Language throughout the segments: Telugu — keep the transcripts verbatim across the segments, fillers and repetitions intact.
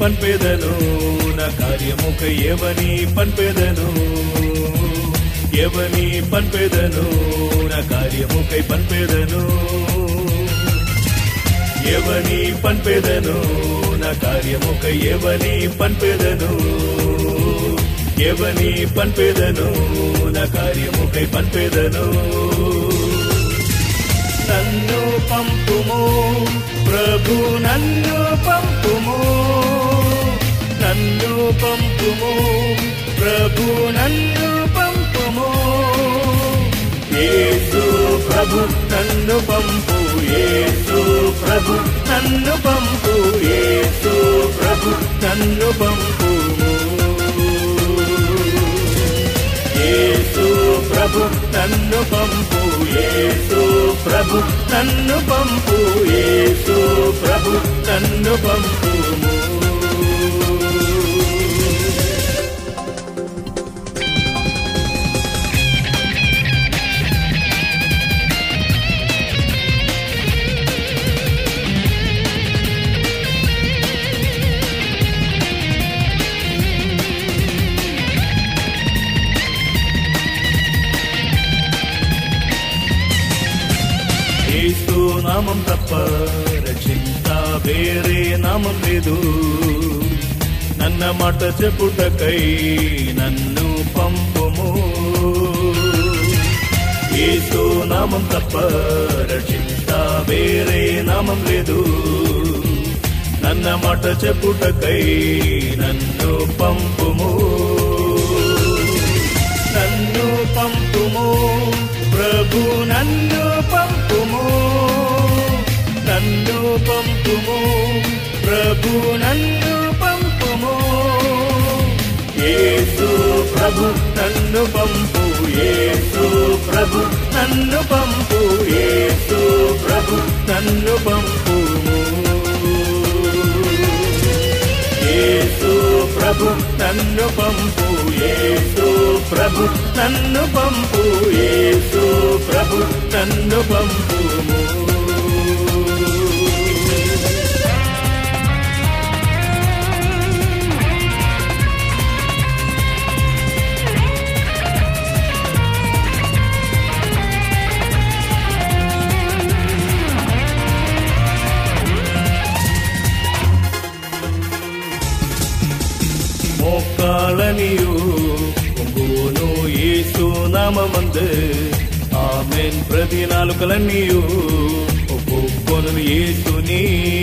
పన్పెదను నా కార్యముకై ఎవని పన్పెదను ఎవని పన్పెదను నా కార్యముకై పన్పెదను ఎవని పన్పెదను నా కార్యముకై ఎవని పన్పెదను ఎవని పన్పెదను నా కార్యముకై పన్పెదను నన్ను పంపుము ప్రభు నన్ను పంపుము నన్ను పంపుము ప్రభు నన్ను పంపుము యేసు ప్రభు నన్ను పంపు యేసు ప్రభు నన్ను పంపు యేసు ప్రభు నన్ను పంపుము యేసు ప్రభు నన్ను పంపు యేసు ప్రభు నన్ను పంపు యేసు ప్రభు నన్ను పంపుము యేసు నామం తప్ప రక్షింత వేరే నామం లేదు నన్న మాట చెప్పుటకై నన్ను పంపుము యేసు నామం తప్ప రక్షింత వేరే నామం లేదు నన్న మాట చెప్పుటకై నన్ను పంపుము నన్ను పంపుము ప్రభు నన్ను పంపుము నన్ను పంపుము ప్రభు నన్ను పంపుము యేసు ప్రభు నన్ను పంపు యేసు ప్రభు నన్ను పంపు యేసు ప్రభు నన్ను పంపుము యేసు ప్రభు నన్ను పంపు యేసు ప్రభు నన్ను పంపు యేసు ప్రభు నన్ను పంపుము మోకాళ్ళనియు పొంగును యేసు నామమందు ఆమేన్ ప్రతి నాలుకలనియు ఒప్పుకొను యేసుని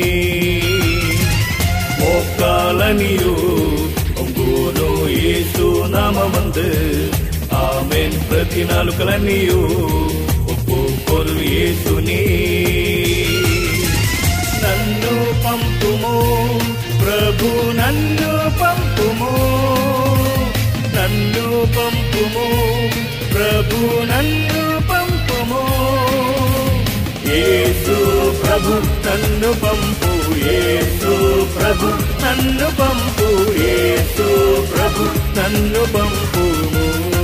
మోకాళ్ళనియు పొంగును యేసు నామమందు ఆమేన్ ప్రతి నాలుకలనియు ఒప్పుకొను యేసుని నన్ను పంపుము ప్రభు నన్ను పంపుము నన్ను పంపుము ప్రభు నన్ను పంపుము యేసు ప్రభు నన్ను పంపు యేసు ప్రభు నన్ను పంపు యేసు ప్రభు నన్ను పంపుము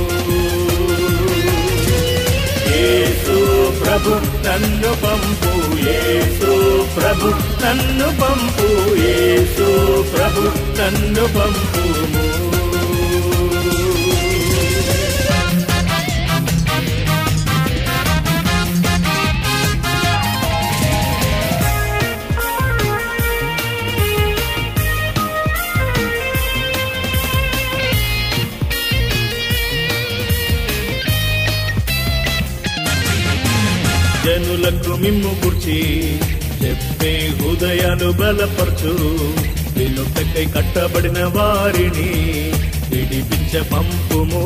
యేసు ప్రభు నన్ను పంపు యేసు ప్రభు నన్ను పంపు యేసు ప్రభు నన్ను పంపుము జనులకు మిమ్ము గుర్చి చెప్పే హృదయాలు బలపరచు వినుటకై కట్టబడిన వారిని విడిపించ పంపుము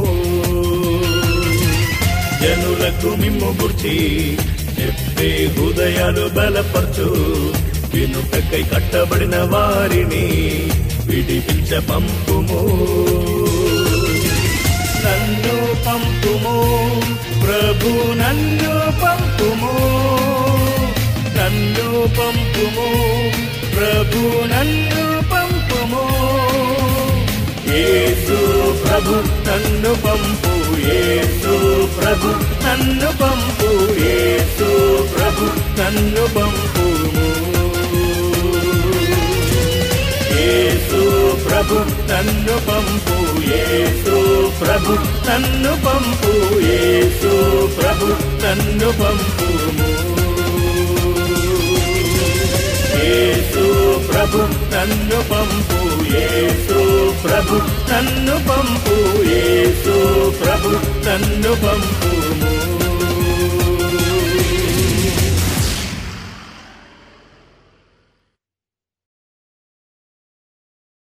జనులకు మిమ్ము గుర్చి చెప్పే హృదయాలు బలపరచు వినుటకై కట్టబడిన వారిని విడిపించ పంపుము నన్ను పంపుము ప్రభు నన్ను పంపుము నన్ను పంపుము ప్రభు నన్ను పంపుము యేసు ప్రభు నన్ను పంపు యేసు ప్రభు నన్ను పంపు యేసు ప్రభు నన్ను పంపుము యేసు ప్రభు నన్ను పంపు యేసు ప్రభు నన్ను పంపు యేసు ప్రభు నన్ను పంపుము యేసు ప్రభు నన్ను పంపు యేసు ప్రభు నన్ను పంపు యేసు ప్రభు నన్ను పంపుము